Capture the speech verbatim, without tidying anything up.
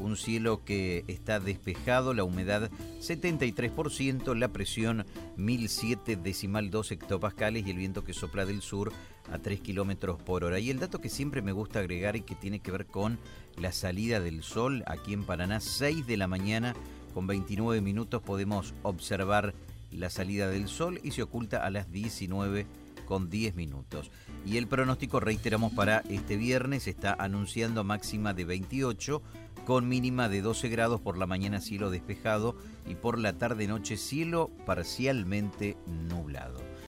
un cielo que está despejado, la humedad setenta y tres por ciento, la presión mil siete decimal dos hectopascales y el viento que sopla del sur a tres kilómetros por hora. Y el dato que siempre me gusta agregar y que tiene que ver con la salida del sol aquí en Paraná, seis de la mañana con veintinueve minutos podemos observar la salida del sol y se oculta a las diecinueve con diez minutos. Y el pronóstico, reiteramos, para este viernes está anunciando máxima de veintiocho con mínima de doce grados, por la mañana cielo despejado y por la tarde-noche cielo parcialmente nublado.